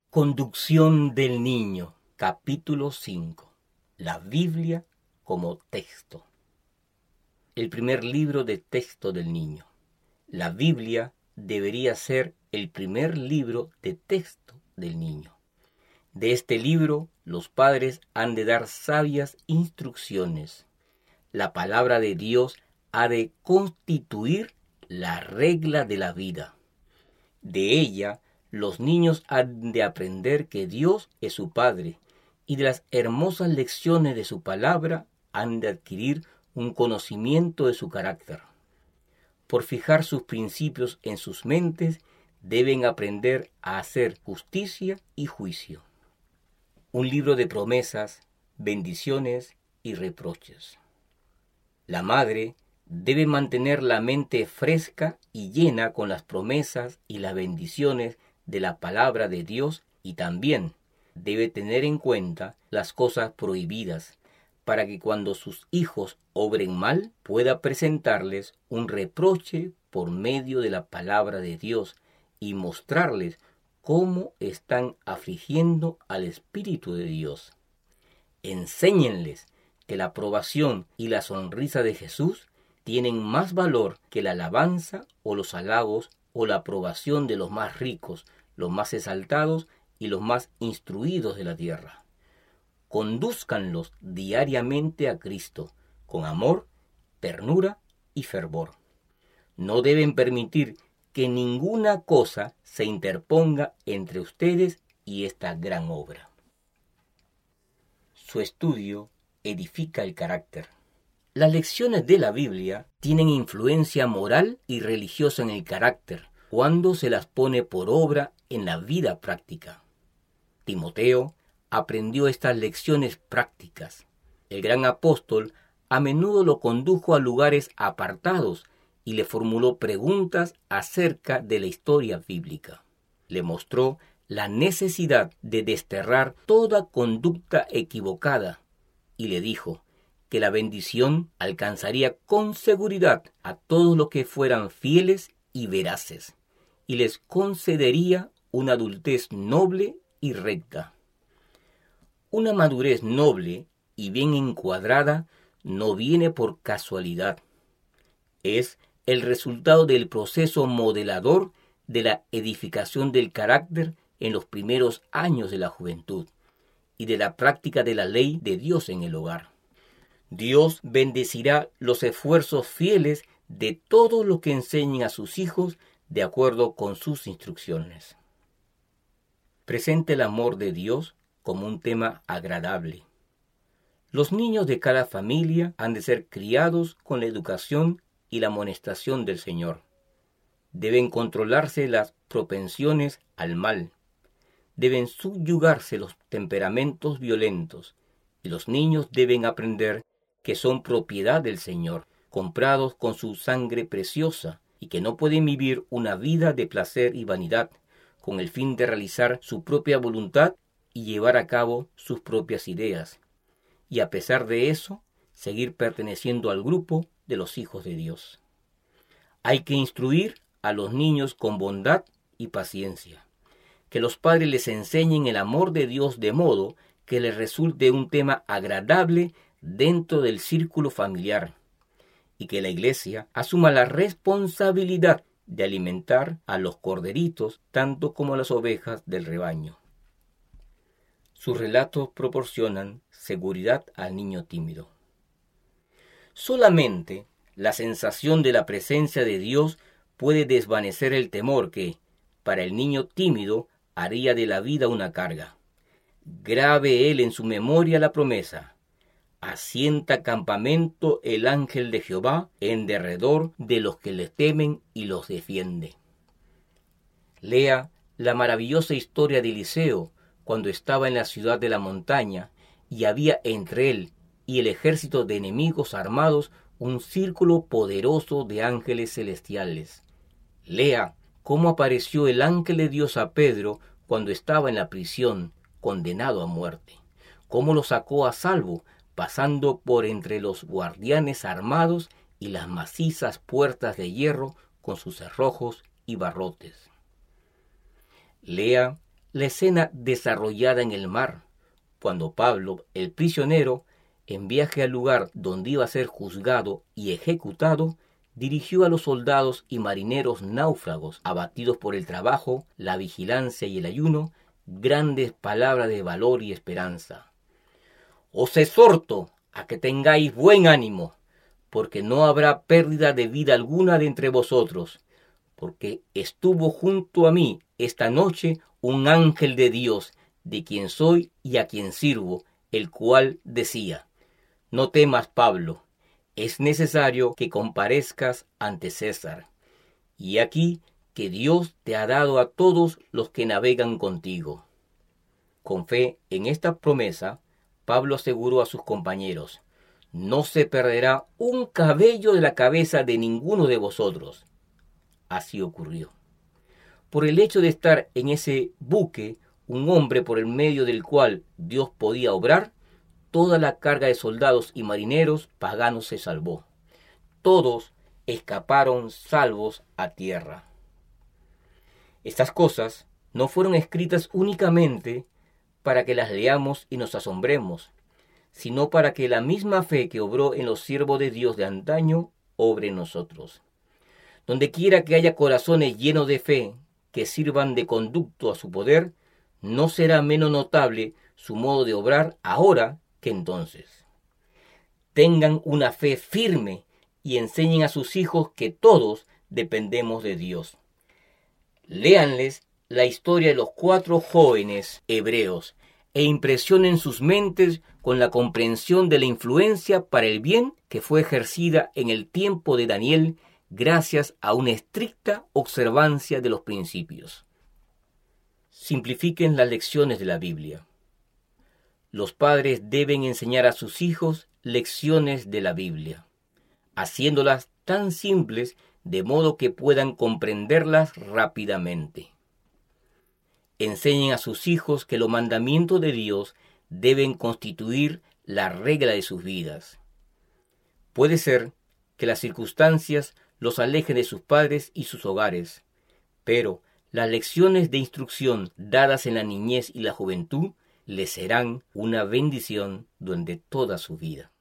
Conducción del niño, capítulo 5. La Biblia como texto. El primer libro de texto del niño. La Biblia debería ser el primer libro de texto del niño. De este libro, los padres han de dar sabias instrucciones. La palabra de Dios ha de constituir la regla de la vida. De ella, los niños han de aprender que Dios es su Padre, y de las hermosas lecciones de su palabra han de adquirir un conocimiento de su carácter. Por fijar sus principios en sus mentes, deben aprender a hacer justicia y juicio. Un libro de promesas, bendiciones y reproches. La madre debe mantener la mente fresca y llena con las promesas y las bendiciones de la palabra de Dios, y también debe tener en cuenta las cosas prohibidas, para que cuando sus hijos obren mal, pueda presentarles un reproche por medio de la palabra de Dios y mostrarles cómo están afligiendo al Espíritu de Dios. Enséñenles que la aprobación y la sonrisa de Jesús tienen más valor que la alabanza o los halagos o la aprobación de los más ricos, los más exaltados y los más instruidos de la tierra. Condúzcanlos diariamente a Cristo, con amor, ternura y fervor. No deben permitir que ninguna cosa se interponga entre ustedes y esta gran obra. Su estudio edifica el carácter. Las lecciones de la Biblia tienen influencia moral y religiosa en el carácter cuando se las pone por obra en la vida práctica. Timoteo aprendió estas lecciones prácticas. El gran apóstol a menudo lo condujo a lugares apartados y le formuló preguntas acerca de la historia bíblica. Le mostró la necesidad de desterrar toda conducta equivocada y le dijo que la bendición alcanzaría con seguridad a todos los que fueran fieles y veraces, y les concedería una adultez noble y recta. Una madurez noble y bien encuadrada no viene por casualidad. Es el resultado del proceso modelador de la edificación del carácter en los primeros años de la juventud y de la práctica de la ley de Dios en el hogar. Dios bendecirá los esfuerzos fieles de todos los que enseñen a sus hijos de acuerdo con sus instrucciones. Presente el amor de Dios como un tema agradable. Los niños de cada familia han de ser criados con la educación y la amonestación del Señor. Deben controlarse las propensiones al mal. Deben subyugarse los temperamentos violentos, y los niños deben aprender que son propiedad del Señor, comprados con su sangre preciosa, y que no pueden vivir una vida de placer y vanidad, con el fin de realizar su propia voluntad y llevar a cabo sus propias ideas, y a pesar de eso, seguir perteneciendo al grupo de los hijos de Dios. Hay que instruir a los niños con bondad y paciencia, que los padres les enseñen el amor de Dios de modo que les resulte un tema agradable dentro del círculo familiar, y que la iglesia asuma la responsabilidad de alimentar a los corderitos tanto como a las ovejas del rebaño. Sus relatos proporcionan seguridad al niño tímido. Solamente la sensación de la presencia de Dios puede desvanecer el temor que, para el niño tímido, haría de la vida una carga. Grabe él en su memoria la promesa: asienta campamento el ángel de Jehová en derredor de los que le temen y los defiende. Lea la maravillosa historia de Eliseo cuando estaba en la ciudad de la montaña y había entre él y el ejército de enemigos armados un círculo poderoso de ángeles celestiales. Lea cómo apareció el ángel de Dios a Pedro cuando estaba en la prisión, condenado a muerte, cómo lo sacó a salvo, pasando por entre los guardianes armados y las macizas puertas de hierro con sus cerrojos y barrotes. Lea la escena desarrollada en el mar, cuando Pablo, el prisionero, en viaje al lugar donde iba a ser juzgado y ejecutado, dirigió a los soldados y marineros náufragos, abatidos por el trabajo, la vigilancia y el ayuno, grandes palabras de valor y esperanza. Os exhorto a que tengáis buen ánimo, porque no habrá pérdida de vida alguna de entre vosotros, porque estuvo junto a mí esta noche un ángel de Dios, de quien soy y a quien sirvo, el cual decía: no temas, Pablo, es necesario que comparezcas ante César. Y aquí que Dios te ha dado a todos los que navegan contigo. Con fe en esta promesa, Pablo aseguró a sus compañeros: no se perderá un cabello de la cabeza de ninguno de vosotros. Así ocurrió. Por el hecho de estar en ese buque, un hombre por el medio del cual Dios podía obrar, toda la carga de soldados y marineros paganos se salvó. Todos escaparon salvos a tierra. Estas cosas no fueron escritas únicamente para que las leamos y nos asombremos, sino para que la misma fe que obró en los siervos de Dios de antaño obre en nosotros. Donde quiera que haya corazones llenos de fe que sirvan de conducto a su poder, no será menos notable su modo de obrar ahora que entonces. Tengan una fe firme y enseñen a sus hijos que todos dependemos de Dios. Léanles la historia de los 4 jóvenes hebreos e impresionen sus mentes con la comprensión de la influencia para el bien que fue ejercida en el tiempo de Daniel gracias a una estricta observancia de los principios. Simplifiquen las lecciones de la Biblia. Los padres deben enseñar a sus hijos lecciones de la Biblia, haciéndolas tan simples de modo que puedan comprenderlas rápidamente. Enseñen a sus hijos que los mandamientos de Dios deben constituir la regla de sus vidas. Puede ser que las circunstancias los alejen de sus padres y sus hogares, pero las lecciones de instrucción dadas en la niñez y la juventud les serán una bendición durante toda su vida.